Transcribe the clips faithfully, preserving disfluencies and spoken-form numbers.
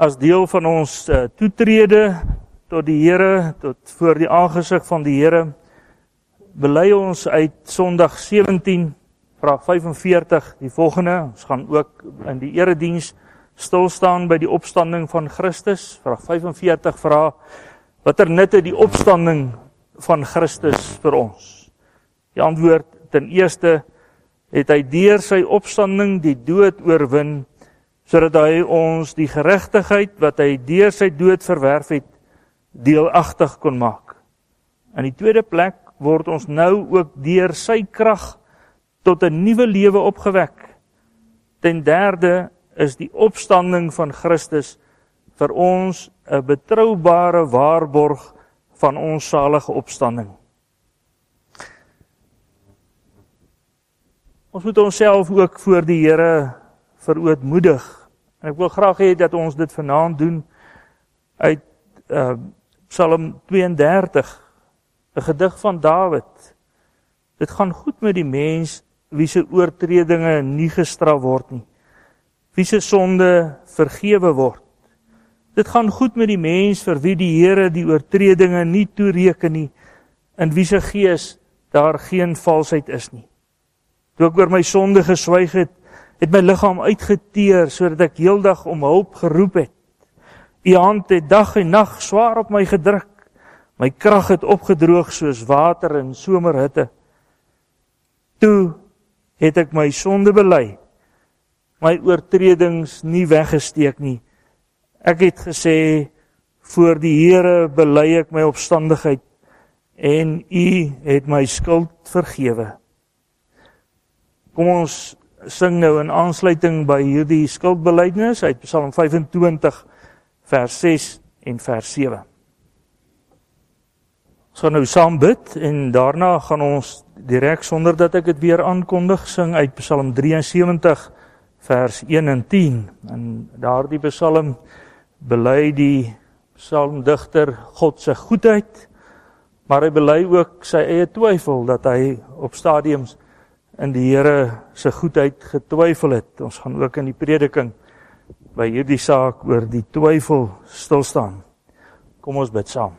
as deel van ons uh, toetrede tot die Here, tot voor die aangesig van die Here, bely ons uit Sondag sewentien, vraag vyfenveertig, die volgende. Ons gaan ook in die erediens stilstaan by die opstanding van Christus. Vraag vyfenveertig vra, watter nut het die opstanding van Christus vir ons? Die antwoord, ten eerste, het hy deur sy opstanding die dood oorwin, sodat hy ons die geregtigheid wat hy deur sy dood verwerf het, deelagtig kon maak. In die tweede plek word ons nou ook deur sy krag tot 'n nuwe lewe opgewek. Ten derde is die opstanding van Christus vir ons 'n betroubare waarborg van ons salige opstanding. Ons moet onsself ook voor die Here verootmoedig. En ek wil graag hê dat ons dit vanaand doen uit uh, Psalm twee en dertig, 'n gedig van Dawid. Dit gaan goed met die mens wie se oortredinge nie gestraf word nie, wie se sonde vergewe word. Dit gaan goed met die mens vir wie die Here die oortredinge nie toereken nie, in wie se gees daar geen valsheid is nie. Toe ek oor my sonde geswyg het, het my liggaam uitgeteer, sodat ek heeldag om hulp geroep het. U hand het dag en nag swaar op my gedruk, my krag het opgedroog soos water in somerhitte. Toe het ek my sonde bely, my oortredings nie weggesteek nie. Ek het gesê, voor die Here bely ek my opstandigheid, en U het my skuld vergewe. Kom ons sing nou in aansluiting by hierdie skuldbelydenis uit Psalm vyfentwintig, vers ses en vers sewe. Ons gaan nou saam bid, en daarna gaan ons direk, sonder dat ek dit weer aankondig, sing uit Psalm drieënsewentig, vers een en tien. En daardie psalm bely die psalmdigter God se goedheid, maar hy bely ook sy eie twyfel, dat hy op stadiums in die Here se goedheid getwyfel het. Ons gaan ook in die prediking by hierdie saak oor die twyfel stilstaan. Kom ons bid saam.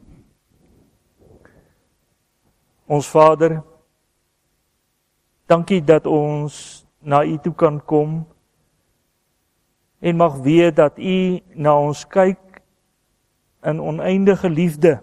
Ons Vader, dankie dat ons na U toe kan kom en mag weet dat U na ons kyk in oneindige liefde.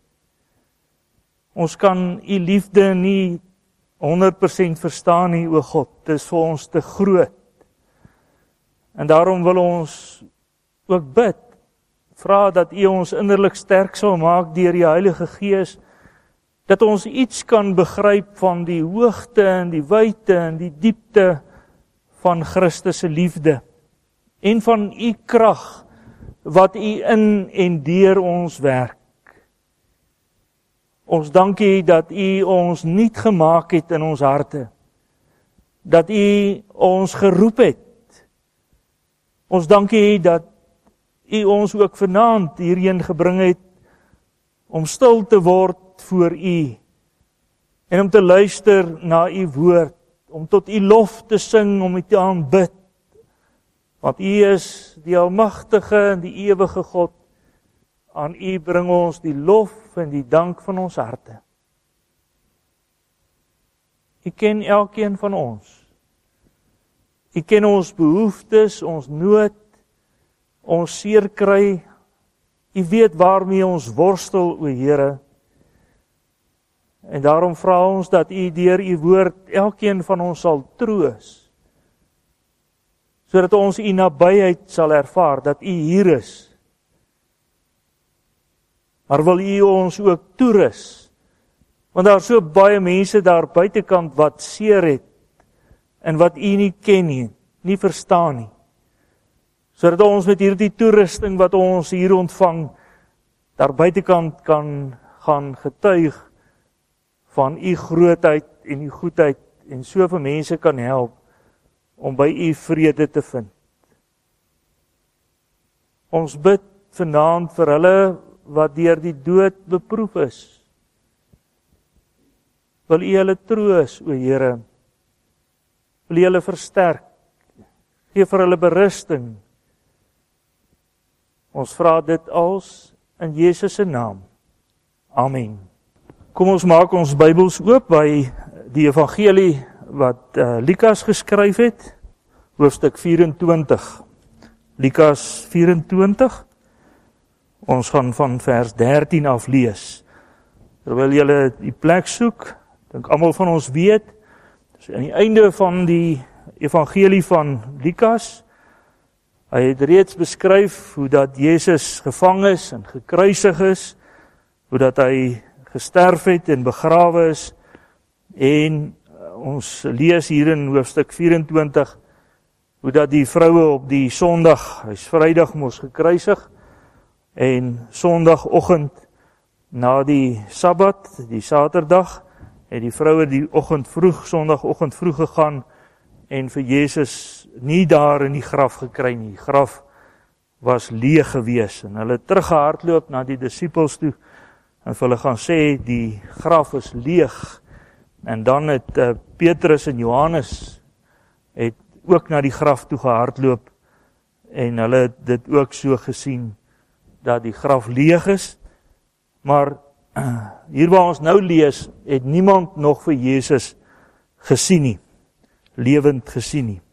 Ons kan U liefde nie honderd persent verstaan nie, o God, dit is vir ons te groot. En daarom wil ons ook bid, vra dat U ons innerlik sterk sal maak deur die Heilige Gees, dat ons iets kan begryp van die hoogte en die wyte en die diepte van Christus se liefde en van U krag wat U in en deur ons werk. Ons dank U dat U ons nuut gemaak het in ons harte, dat U ons geroep het. Ons dank U dat U ons ook vanaand hierheen gebring het om stil te word voor U en om te luister na U woord, om tot U lof te sing, om U te aanbid. Want U is die almagtige en die ewige God. Aan U bring ons die lof en die dank van ons harte. U ken elkeen van ons. U ken ons behoeftes, ons nood, ons seerkry. U weet waarmee ons worstel, o Here. En daarom vra ons dat U deur U woord elkeen van ons sal troos, sodat ons U nabyheid sal ervaar, dat U hier is. Maar wil U ons ook toerus, want daar is so baie mense daar buitekant wat seer het, en wat U nie ken nie, nie verstaan nie. Sodat ons met hierdie toerusting wat ons hier ontvang, daar buitekant kan gaan getuig van U grootheid en U goedheid, en soveel mense kan help om by U vrede te vind. Ons bid vanaand vir hulle wat deur die dood beproef is. Wil U hulle troos, o Here. Wil U hulle versterk. Geef vir hulle berusting. Ons vra dit als in Jesus se naam. Amen. Kom ons maak ons Bybels oop by die evangelie wat uh, Lukas geskryf het, hoofstuk vyf-en-twintig. Lukas vyf-en-twintig. Ons gaan van vers dertien af lees. Terwyl julle die plek soek, dink almal van ons weet, dis aan die einde van die evangelie van Lukas. Hy het reeds beskryf hoe dat Jesus gevang is en gekruisig is, hoe dat hy gesterf het en begrawe is, en ons lees hier in hoofstuk vyf-en-twintig, hoe dat die vroue op die Sondag, hy's Vrydag mos gekruisig, en Sondagoggend na die Sabbat, die Saterdag, het die vroue die oggend vroeg, Sondagoggend vroeg gegaan, en vir Jesus nie daar in die graf gekry nie. Die graf was leeg gewees, en hulle het teruggehardloop na die disippels toe, en vir hulle gaan sê, die graf is leeg, en dan het uh, Petrus en Johannes het ook na die graf toe gehardloop, en hulle het dit ook so gesien, dat die graf leeg is, maar uh, hier waar ons nou lees, het niemand nog vir Jesus gesien nie, lewend gesien nie.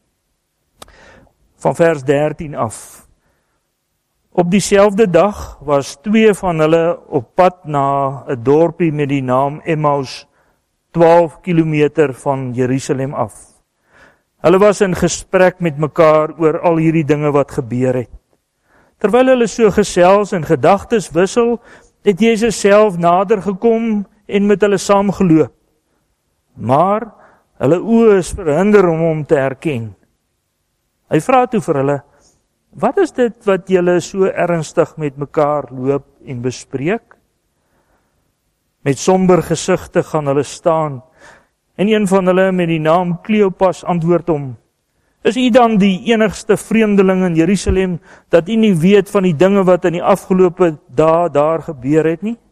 Van vers dertien af. Op dieselfde dag was twee van hulle op pad na 'n dorpie met die naam Emmaus, twaalf kilometer van Jerusalem af. Hulle was in gesprek met mekaar oor al hierdie dinge wat gebeur het. Terwyl hulle so gesels en gedagtes wissel, het Jesus self nader gekom en met hulle saamgeloop. Maar hulle oë is verhinder om hom te herken. Hy vra toe vir hulle, wat is dit wat julle so ernstig met mekaar loop en bespreek? Met somber gesigte gaan hulle staan, en een van hulle met die naam Kleopas antwoord hom, is u dan die enigste vreemdeling in Jerusalem, dat u nie weet van die dinge wat in die afgelope dae daar gebeur het nie?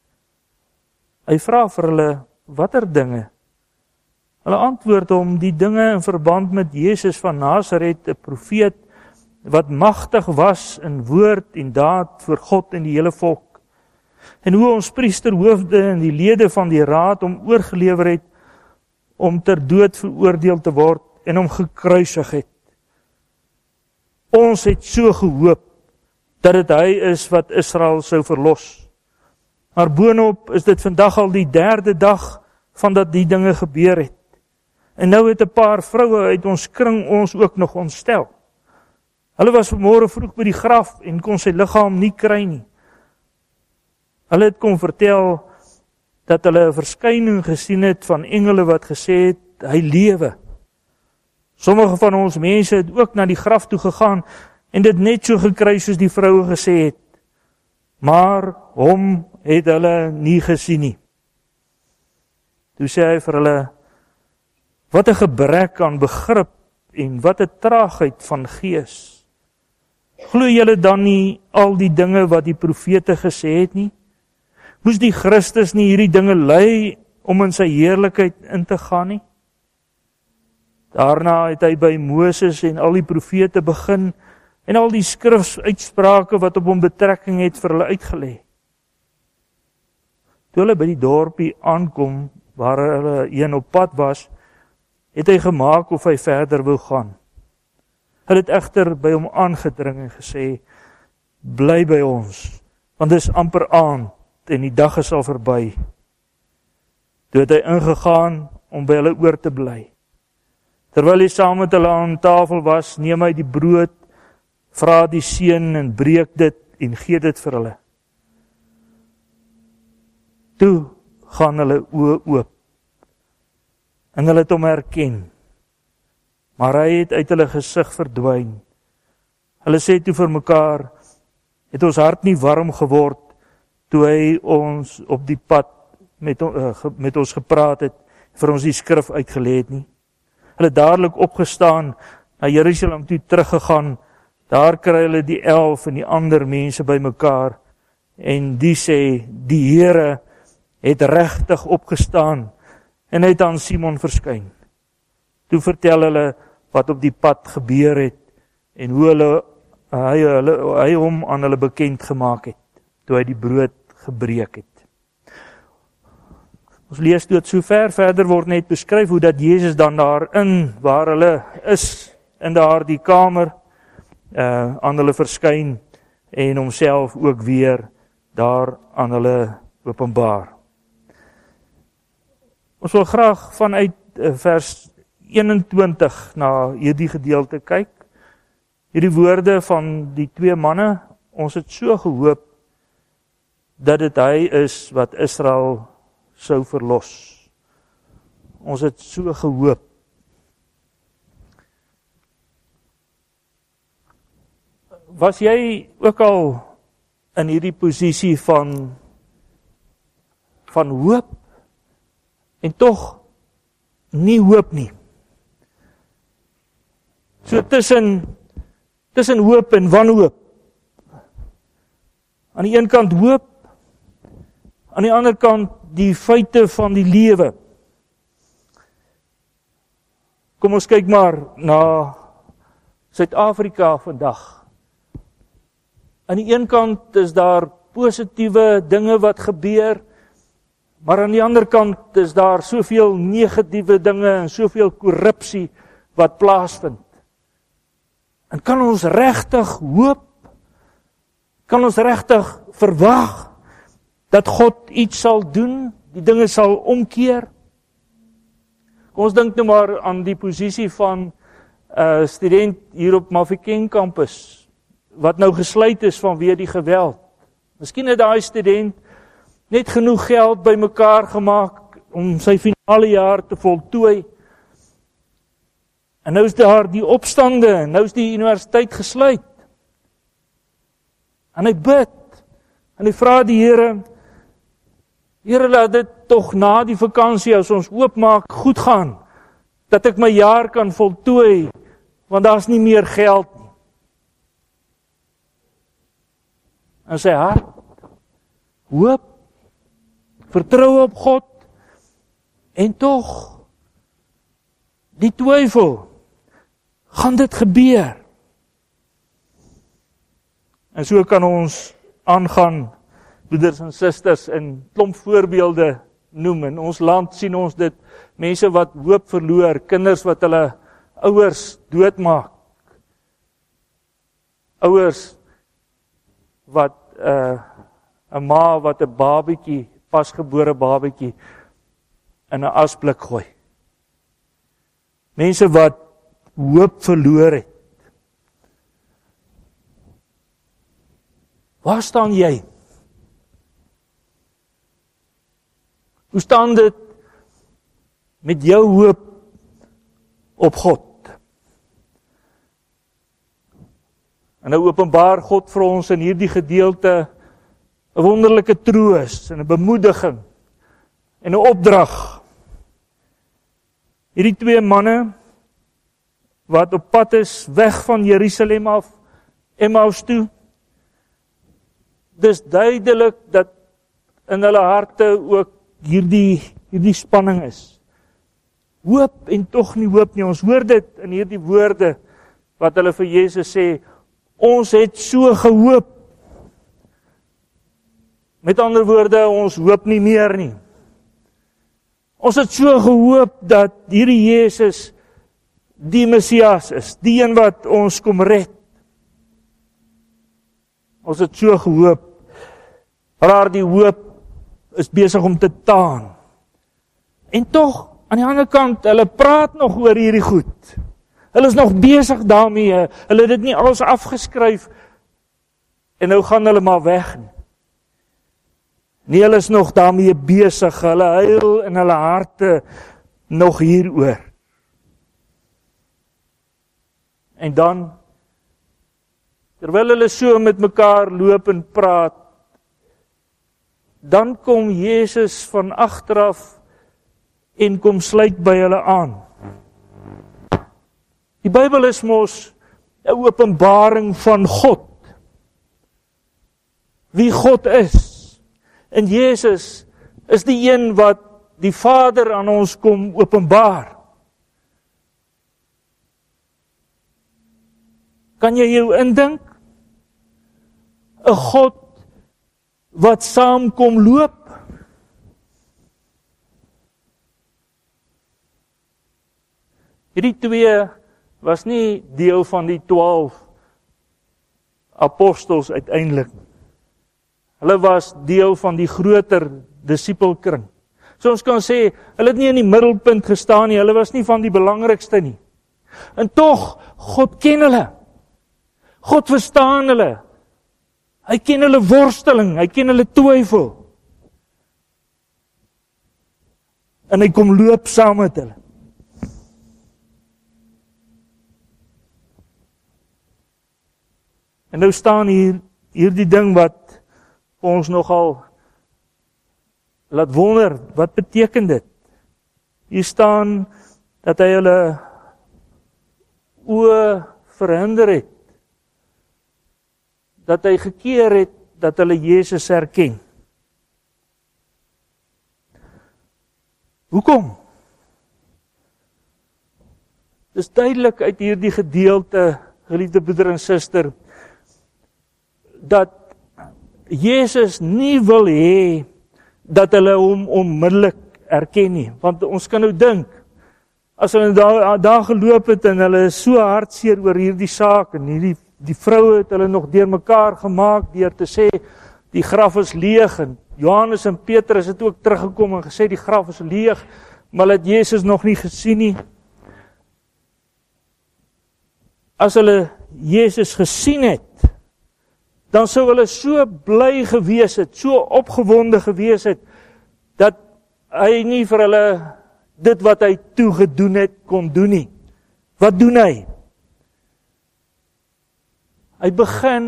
Hy vra vir hulle, watter dinge? Hulle antwoord hom, die dinge in verband met Jesus van Nasaret, 'n profeet, wat magtig was in woord en daad vir God en die hele volk. En hoe ons priesterhoofde en die lede van die raad hom oorgelewer het, om ter dood veroordeel te word en hom gekruisig het. Ons het so gehoop, dat dit hy is wat Israel sou verlos. Maar boonop is dit vandag al die derde dag, van dat die dinge gebeur het. En nou het 'n paar vroue uit ons kring ons ook nog ontstel. Hulle was vanmôre vroeg by die graf en kon sy liggaam nie kry nie. Hulle het kom vertel dat hulle 'n verskyning gesien het van engele wat gesê het, hy lewe. Sommige van ons mense het ook na die graf toe gegaan en dit net so gekry soos die vroue gesê het. Maar hom het hulle nie gesien nie. Toe sê hy vir hulle, wat 'n gebrek aan begrip en wat 'n traagheid van gees. Glo julle dan nie al die dinge wat die profete gesê het nie? Moes die Christus nie hierdie dinge ly om in sy heerlikheid in te gaan nie? Daarna het hy by Moses en al die profete begin en al die skrifsuitsprake wat op hom betrekking het vir hulle uitgelê. Toe hulle by die dorpie aankom waar hulle een op pad was, het hy gemaak of hy verder wou gaan. Hy het egter by hom aangedring en gesê, bly by ons, want dit is amper aand en die dag is al verby. Toe het hy ingegaan om by hulle oor te bly. Terwyl hy saam met hulle aan tafel was, neem hy die brood, vra die seun en breek dit en gee dit vir hulle. Toe gaan hulle oë oop en hulle het hom herken, maar hy het uit hulle gesig verdwyn. Hulle sê toe vir mekaar, het ons hart nie warm geword, toe hy ons op die pad met, uh, met ons gepraat het, vir ons die skrif uitgelê het nie. Hulle het dadelik opgestaan, na Jerusalem toe teruggegaan, daar kry hulle die elf en die ander mense by mekaar, en die sê, die Here het regtig opgestaan, en hy het aan Simon verskyn. Toe vertel hulle wat op die pad gebeur het, en hoe hulle hy, hulle, hy hom aan hulle bekend gemaak het, toe hy die brood gebreek het. Ons lees dit so ver, verder word net beskryf hoe dat Jesus dan daarin, waar hulle is, in daardie kamer, uh, aan hulle verskyn, en homself ook weer daar aan hulle openbaar. Ons wil graag vanuit uh, vers eenentwintig na hierdie gedeelte kyk. Hierdie woorde van die twee manne, ons het so gehoop, dat dit hy is wat Israel sou verlos. Ons het so gehoop. Was jy ook al in hierdie posisie van van hoop en tog nie hoop nie? So tussen tussen hoop en wanhoop. Aan die een kant hoop, aan die ander kant die feite van die lewe. Kom ons kyk maar na Suid-Afrika vandag. Aan die een kant is daar positiewe dinge wat gebeur, maar aan die ander kant is daar soveel negatiewe dinge en soveel korrupsie wat plaasvind. En kan ons regtig hoop? Kan ons regtig verwag dat God iets sal doen, die dinge sal omkeer? Kom ons dink nou maar aan die posisie van 'n uh, student hier op Mafeking kampus, wat nou gesluit is vanweë die geweld. Miskien het daai student net genoeg geld bymekaar gemaak om sy finale jaar te voltooi. En nou is daar die opstande, nou is die universiteit gesluit. En hy bid, en hy vra die Here, Here, laat dit tog na die vakansie, as ons oopmaak, goed gaan, dat ek my jaar kan voltooi, want daar is nie meer geld nie. In sy hart, hoop, vertrou op God, en tog, die twyfel, gaan dit gebeur? En so kan ons aangaan, broeders en susters, en klomp voorbeelde noem. In ons land sien ons dit, mense wat hoop verloor, kinders wat hulle ouers doodmaak, ouers wat uh, 'n ma wat 'n babatjie, pasgebore babatjie, in 'n asblik gooi. Mense wat hoop verloor het. Waar staan jy? Hoe staan dit met jou hoop op God? En nou openbaar God vir ons in hierdie gedeelte 'n wonderlike troos en 'n bemoediging en 'n opdrag. Hierdie twee manne wat op pad is weg van Jerusalem af, Emmaus toe. Dis duidelik dat in hulle harte ook hierdie hierdie spanning is. Hoop en tog nie hoop nie. Ons hoor dit in hierdie woorde wat hulle vir Jesus sê, ons het so gehoop. Met ander woorde, ons hoop nie meer nie. Ons het so gehoop dat hierdie Jesus die Messias is, die een wat ons kom red. Ons het so gehoop, maar die hoop is besig om te taan. En tog, aan die ander kant, hulle praat nog oor hierdie goed. Hulle is nog besig daarmee, hulle het dit nie alles afgeskryf, en nou gaan hulle maar weg. Nee, hulle is nog daarmee besig, hulle huil in hulle harte nog hieroor. En dan, terwyl hulle so met mekaar loop en praat, dan kom Jesus van agteraf en kom sluit by hulle aan. Die Bybel is mos 'n openbaring van God. Wie God is. En Jesus is die een wat die Vader aan ons kom openbaar. Kan jy jou indink? 'n God wat saam kom loop? Hierdie twee was nie deel van die twaalf apostels uiteindelik. Hulle was deel van die groter disipelkring. So ons kan sê, hulle het nie in die middelpunt gestaan nie, hulle was nie van die belangrikste nie. En tog, God ken hulle. God verstaan hulle. Hy ken hulle worsteling, hy ken hulle twyfel. En hy kom loop saam met hulle. En nou staan hier, hier die ding wat ons nogal laat wonder, wat beteken dit? Hier staan dat hy hulle oë verhinder het, dat hy gekeer het, dat hulle Jesus herken. Hoekom? Dis duidelik uit hierdie gedeelte, geliefde broeder en suster, dat Jesus nie wil hê dat hulle hom onmiddellik erken nie. Want ons kan nou dink, as hulle daar, daar geloop het en hulle is so hartseer oor hierdie saak, en hierdie die vroue het hulle nog deur mekaar gemaak deur te sê, die graf is leeg, en Johannes en Petrus het ook teruggekom en gesê, die graf is leeg, maar hulle het Jesus nog nie gesien nie. As hulle Jesus gesien het, dan sou hulle so bly gewees het, so opgewonde gewees het, dat hy nie vir hulle dit wat hy toegedoen het, kon doen nie. Wat doen hy? Hy begin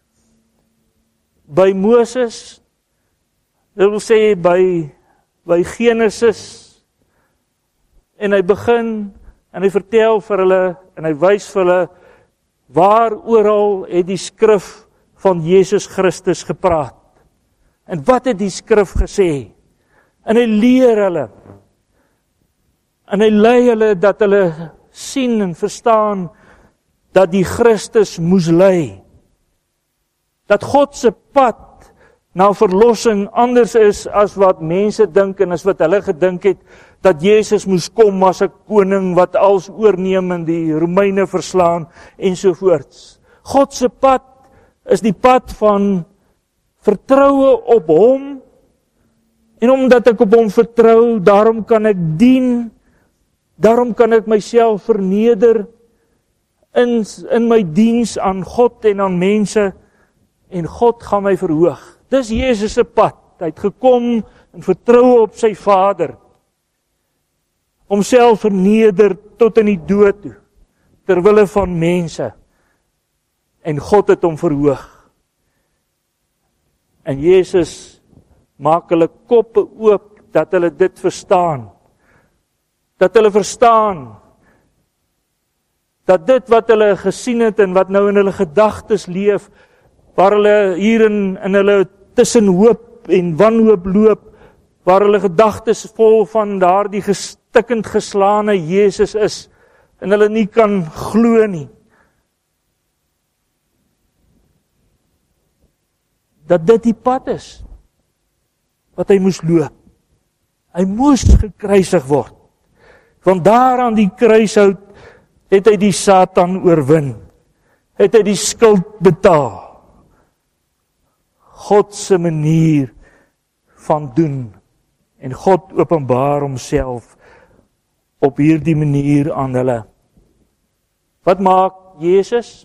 by Moses, dit wil sê by, by Genesis, en hy begin, en hy vertel vir hulle, en hy wys vir hulle, waar oral het die skrif van Jesus Christus gepraat. En wat het die skrif gesê? En hy leer hulle. En hy lei hulle dat hulle sien en verstaan dat die Christus moes ly. Dat God se pad na verlossing anders is as wat mense dink en as wat hulle gedink het, dat Jesus moes kom as 'n koning wat alles oorneem en die Romeine verslaan ensovoorts. God se pad is die pad van vertroue op hom, en omdat ek op hom vertrou, daarom kan ek dien, daarom kan ek myself verneder in, in my diens aan God en aan mense, en God gaan my verhoog. Dis Jesus se pad. Hy het gekom in vertroue op sy Vader, homself verneder tot in die dood toe, terwille van mense, en God het hom verhoog. En Jesus maak hulle koppe oop, dat hulle dit verstaan. Dat hulle verstaan, dat dit wat hulle gesien het, en wat nou in hulle gedagtes leef, waar hulle hier in, in hulle tussen hoop en wanhoop loop, waar hulle gedagtes vol van daardie gestikkend geslaane Jesus is, en hulle nie kan glo nie. Dat dit die pad is, wat hy moes loop. Hy moes gekruisig word. Want daar aan die kruishout, het hy die Satan oorwin. Het hy die skuld betaal. God se manier van doen. En God openbaar homself op hierdie manier aan hulle. Wat maak Jesus?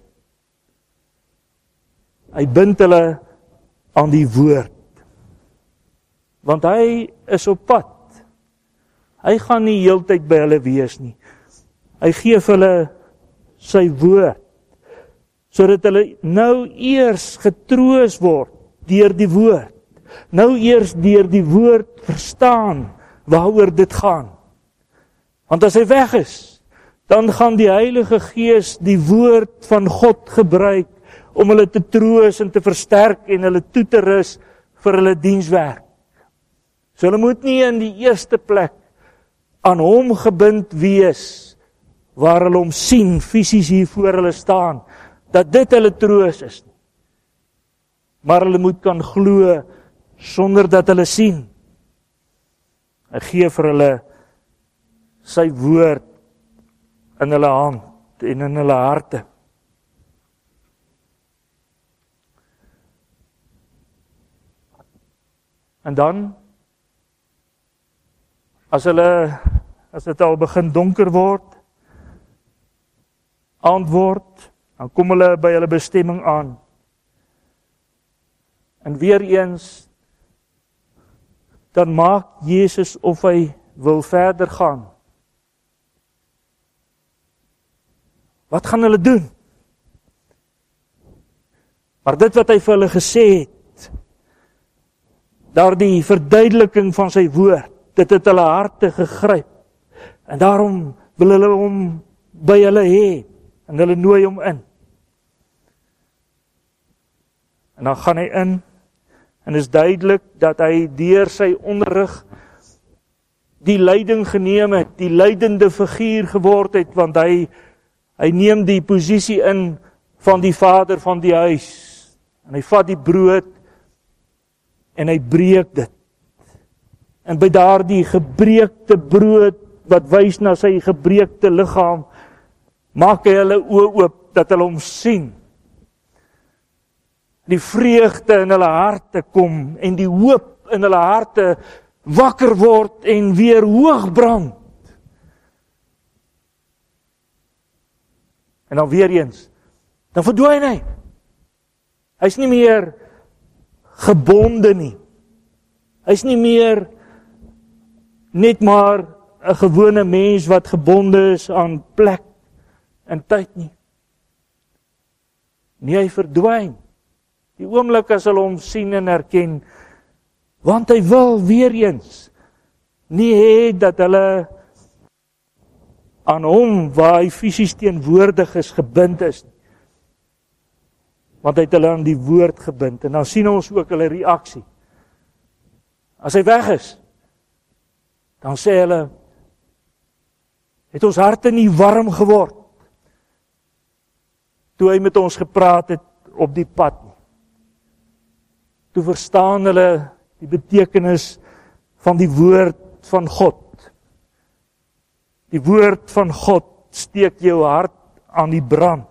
Hy bind hulle aan die woord. Want hy is op pad. Hy gaan nie heeltyd by hulle wees nie. Hy gee vir hulle sy woord, sodat hulle nou eers getroos word deur die woord. Nou eers deur die woord verstaan waaroor dit gaan. Want as hy weg is, dan gaan die Heilige Gees die woord van God gebruik om hulle te troos en te versterk en hulle toe te rus vir hulle dienswerk. So hulle moet nie in die eerste plek aan hom gebind wees, waar hulle hom sien, fisies hier voor hulle staan, dat dit hulle troos is. maar hulle moet kan glo sonder dat hulle sien. Hy gee vir hulle sy woord in hulle hand en in hulle harte. En dan, as hulle, as dit al begin donker word, aand word, dan kom hulle by hulle bestemming aan. En weer eens, dan maak Jesus of hy wil verder gaan. Wat gaan hulle doen? Maar dit wat hy vir hulle gesê het, daardie verduideliking van sy woord, dit het hulle harte gegryp. En daarom wil hulle hom by hulle hê, en hulle nooi hom in. En dan gaan hy in, en is duidelik dat hy deur sy onderrig die leiding geneem het, die leidende figuur geword het, want hy, hy neem die posisie in van die vader van die huis. En hy vat die brood, en hy breek dit. En by daardie gebreekte brood, wat wys na sy gebreekte liggaam, maak hy hulle oë oop, dat hulle hom sien. Die vreugde in hulle harte kom, en die hoop in hulle harte wakker word, en weer hoog brand. En dan weer eens, dan verdwyn hy. Hy is nie meer gebonde nie. Hy is nie meer net maar 'n gewone mens wat gebonde is aan plek en tyd nie. Nee, hy verdwyn. Die oomblik as hulle hom sien en herken, want hy wil weer eens nie hê dat hulle aan hom, waar hy fisies teenwoordig is, gebind is. Want hy het hulle aan die woord gebind, en dan sien ons ook hulle reaksie. As hy weg is, dan sê hulle, het ons harte nie warm geword, toe hy met ons gepraat het op die pad nie. Toe verstaan hulle die betekenis van die woord van God. Die woord van God steek jou hart aan die brand.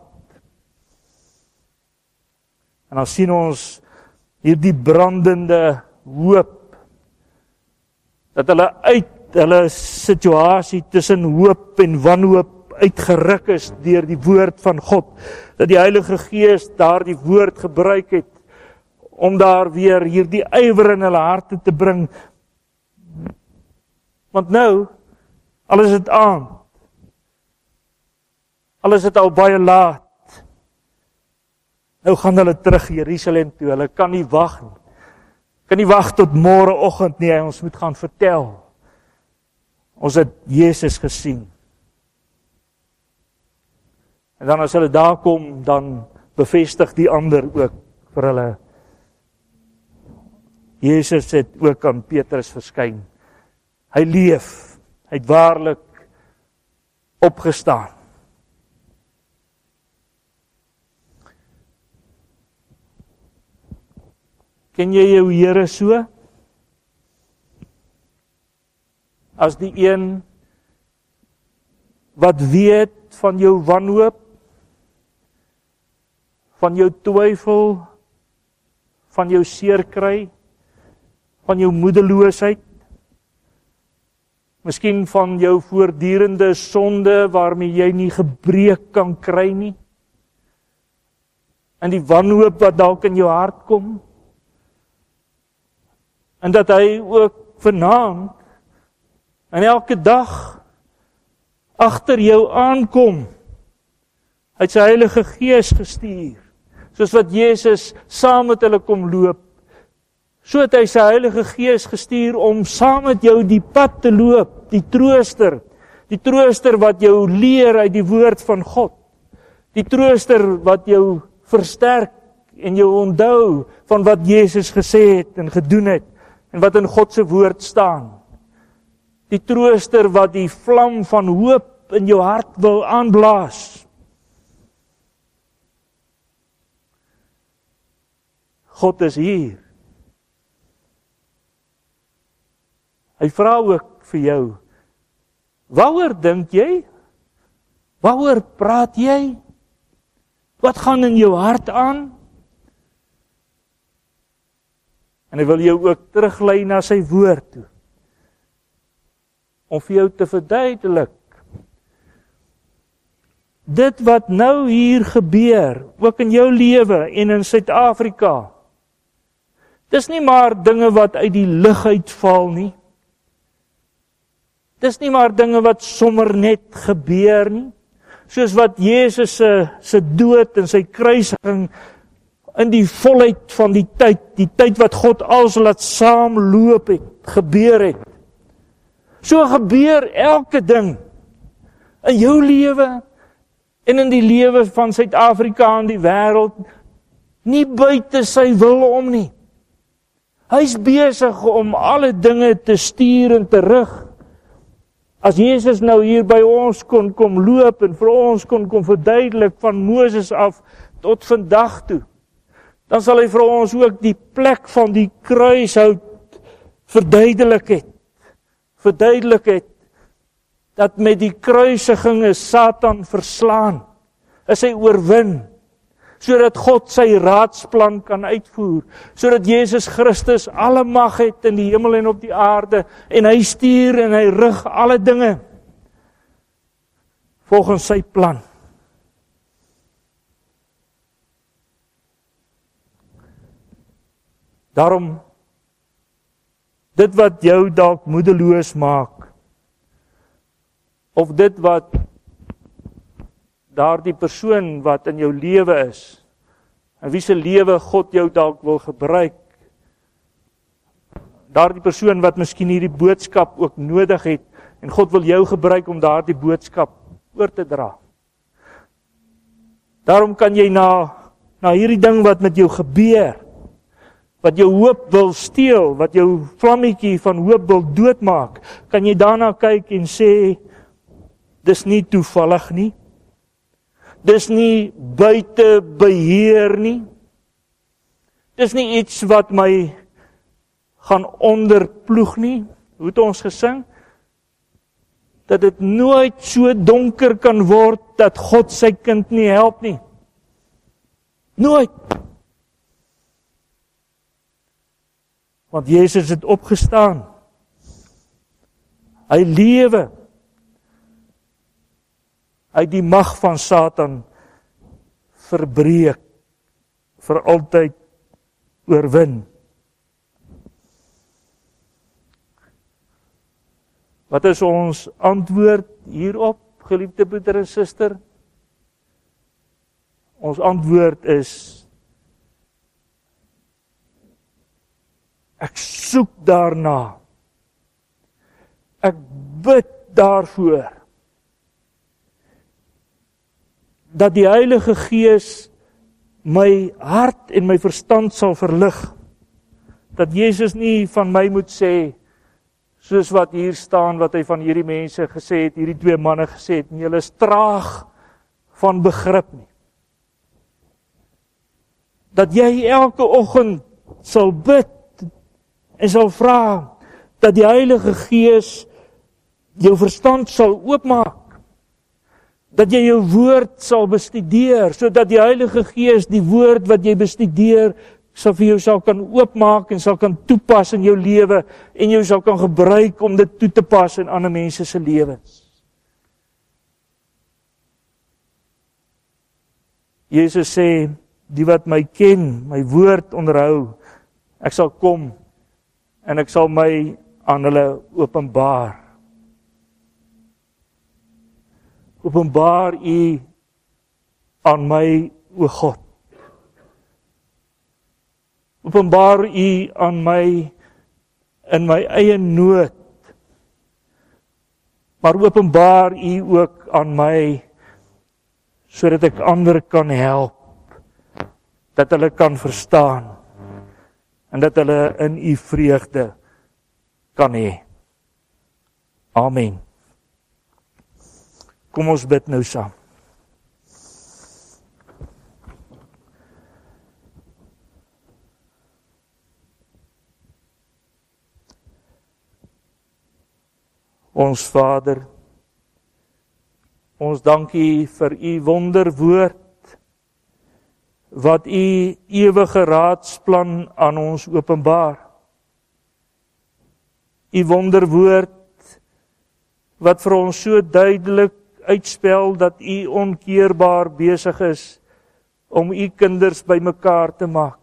En dan sien ons hierdie brandende hoop, dat hulle uit hulle situasie tussen hoop en wanhoop uitgeruk is deur die woord van God, dat die Heilige Gees daar die woord gebruik het, om daar weer hierdie ywer in hulle harte te bring. Want nou, al is dit aand, al is dit al baie laat, nou gaan hulle terug Jerusalem toe, hulle kan nie wag nie, kan nie wag tot môreoggend nie, ons moet gaan vertel, ons het Jesus gesien. En dan as hulle daar kom, dan bevestig die ander ook vir hulle. Jesus het ook aan Petrus verskyn. Hy leef, hy het waarlik opgestaan. Ken jy jou Here so? As die een wat weet van jou wanhoop, van jou twyfel, van jou seerkry, van jou moedeloosheid, miskien van jou voortdurende sonde waarmee jy nie gebreek kan kry nie, en die wanhoop wat dalk in jou hart kom, en dat hy ook vanaand en elke dag agter jou aankom, hy het sy Heilige Gees gestuur, soos wat Jesus saam met hulle kom loop, so het hy sy Heilige Gees gestuur om saam met jou die pad te loop, die trooster, die trooster wat jou leer uit die woord van God, die trooster wat jou versterk en jou onthou van wat Jesus gesê het en gedoen het, en wat in God se woord staan, die trooster wat die vlam van hoop in jou hart wil aanblaas. God is hier. Hy vra ook vir jou, waaroor dink jy? Waaroor praat jy? Wat gaan in jou hart aan? En hy wil jou ook teruglei na sy woord toe, om vir jou te verduidelik, dit wat nou hier gebeur, ook in jou lewe en in Suid-Afrika, dis nie maar dinge wat uit die lug uitval nie. Dis nie maar dinge wat sommer net gebeur nie. Soos wat Jesus se se dood en sy kruisiging in die volheid van die tyd, die tyd wat God alles laat saamloop het, gebeur het. So gebeur elke ding in jou lewe en in die lewe van Suid-Afrika en die wêreld, nie buite sy wil om nie. Hy's besig om alle dinge te stuur en te rig. As Jesus nou hier by ons kon kom loop en vir ons kon kom verduidelik van Moses af tot vandag toe, dan sal hy vir ons ook die plek van die kruishout verduidelik het. Verduidelik het, dat met die kruisiging is Satan verslaan, is hy oorwin, sodat God sy raadsplan kan uitvoer, sodat Jesus Christus alle mag het in die hemel en op die aarde, en hy stuur en hy rig alle dinge, volgens sy plan. Daarom, dit wat jou dalk moedeloos maak, of dit wat daardie persoon wat in jou lewe is, en wie se lewe God jou dalk wil gebruik, daardie persoon wat miskien hierdie boodskap ook nodig het, en God wil jou gebruik om daardie boodskap oor te dra. Daarom kan jy na, na hierdie ding wat met jou gebeur, wat jou hoop wil steel, wat jou vlammetjie van hoop wil doodmaak, kan jy daarna kyk en sê, dis nie toevallig nie, dis nie buite beheer nie, dis nie iets wat my gaan onderploeg nie, hoe het ons gesing, dat dit nooit so donker kan word, dat God sy kind nie help nie, nooit, want Jezus het opgestaan, hy lewe, hy die mag van Satan verbreek, vir altyd oorwin. Wat is ons antwoord hierop, geliefde broeder en suster? Ons antwoord is, ek soek daarna, ek bid daarvoor, dat die Heilige Gees my hart en my verstand sal verlig, dat Jezus nie van my moet sê, soos wat hier staan, wat hy van hierdie mense gesê het, hierdie twee manne gesê het, en julle is traag van begrip nie. Dat jy elke oggend sal bid, en sal vra, dat die Heilige Gees jou verstand sal oopmaak, dat jy jou woord sal bestudeer, sodat die Heilige Gees die woord wat jy bestudeer, sal vir jou sal kan oopmaak en sal kan toepas in jou lewe, en jou sal kan gebruik om dit toe te pas in ander mense se lewens. Jezus sê, die wat my ken, my woord onderhou, ek sal kom, en ek sal my aan hulle openbaar. Openbaar u aan my, o God. Openbaar u aan my in my eie nood. Maar openbaar u ook aan my, sodat ek ander kan help, dat hulle kan verstaan, en dat hulle in u vreugde kan hê. Amen. Kom ons bid nou saam. Ons Vader, ons dankie vir u wonderwoord, wat u ewige raadsplan aan ons openbaar. U wonderwoord, wat vir ons so duidelik uitspel dat u onkeerbaar besig is om u kinders bymekaar te maak.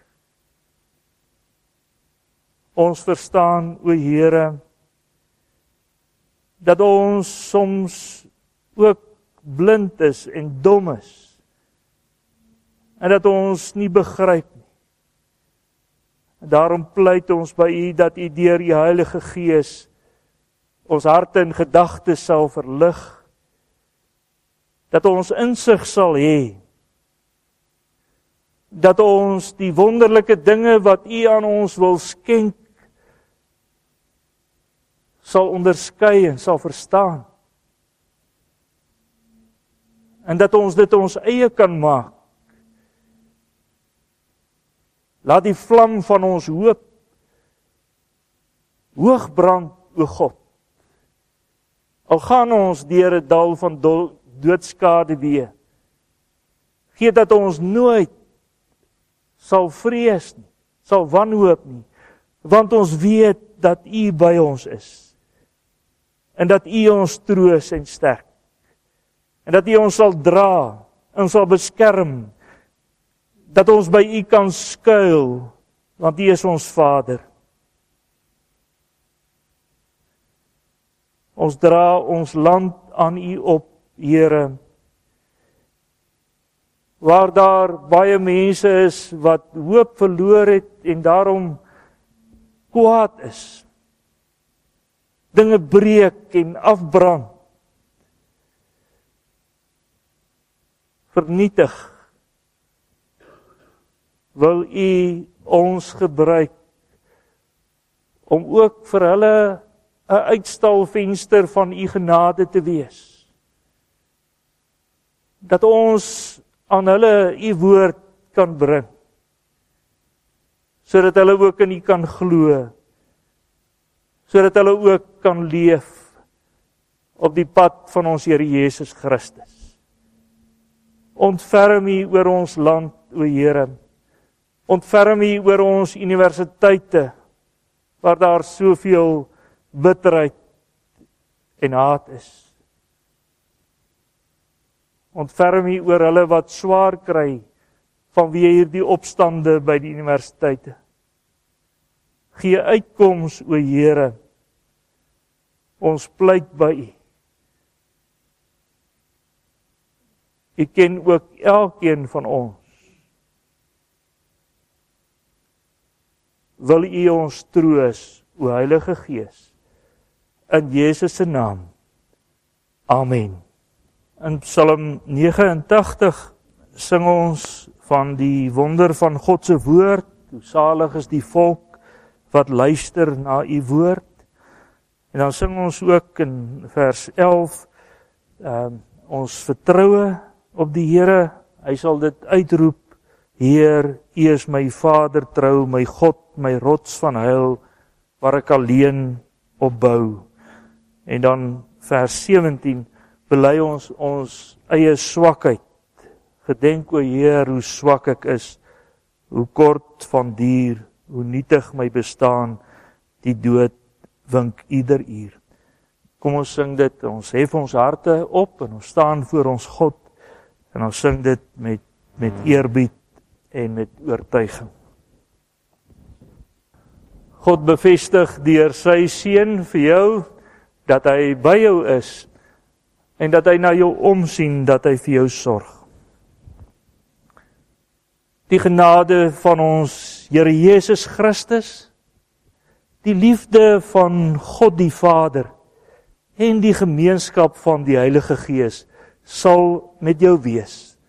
Ons verstaan, o Here, dat ons soms ook blind is en dom is, en dat ons nie begryp nie. Daarom pleit ons by u dat u deur u Heilige Gees ons harte en gedagtes sal verlig, dat ons insig sal hê, dat ons die wonderlike dinge wat u aan ons wil skenk, sal onderskei en sal verstaan. En dat ons dit ons eie kan maak. Laat die vlam van ons hoop hoog brand, o God. Al gaan ons deur 'n dal van doodskade wee, gee dat ons nooit sal vrees nie, sal wanhoop nie, want ons weet dat u by ons is, en dat u ons troos en sterk, en dat u ons sal dra, en sal beskerm, dat ons by u kan skuil, want u is ons Vader. Ons dra ons land aan u op, Here, waar daar baie mense is wat hoop verloor het en daarom kwaad is. Dinge breek en afbrand. Vernietig. Wil u ons gebruik om ook vir hulle 'n uitstalvenster van u genade te wees. Dat ons aan hulle u woord kan bring, sodat hulle ook in u kan glo, sodat hulle ook kan leef op die pad van ons Here Jesus Christus. Ontferm u oor ons land, o Here. Ontferm u oor ons universiteite, waar daar soveel bitterheid en haat is. Ontferm u oor hulle wat swaar kry vanweë hierdie opstande by die universiteite. Gee uitkoms, o Here. Ons pleit by u. U ken ook elkeen van ons. Wil u ons troos, o Heilige Gees, in Jesus se naam. Amen. In Psalm negenentachtig sing ons van die wonder van God se woord. Hoe salig is die volk wat luister na u woord. En dan sing ons ook in vers elf, um, ons vertroue op die Here. Hy sal dit uitroep, Heer, u is my Vader trou, my God, my rots van heil, waar ek alleen opbou. En dan vers sewentien, bely ons ons eie swakheid. Gedenk, o Heer, hoe swak ek is, hoe kort van duur, hoe nietig my bestaan, die dood wink ieder uur. Kom ons sing dit, ons hef ons harte op en ons staan voor ons God en ons sing dit met, met eerbied en met oortuiging. God bevestig deur sy seun vir jou, dat hy by jou is, en dat hy na jou omsien, dat hy vir jou sorg. Die genade van ons Here Jesus Christus, die liefde van God die Vader, en die gemeenskap van die Heilige Gees, sal met jou wees.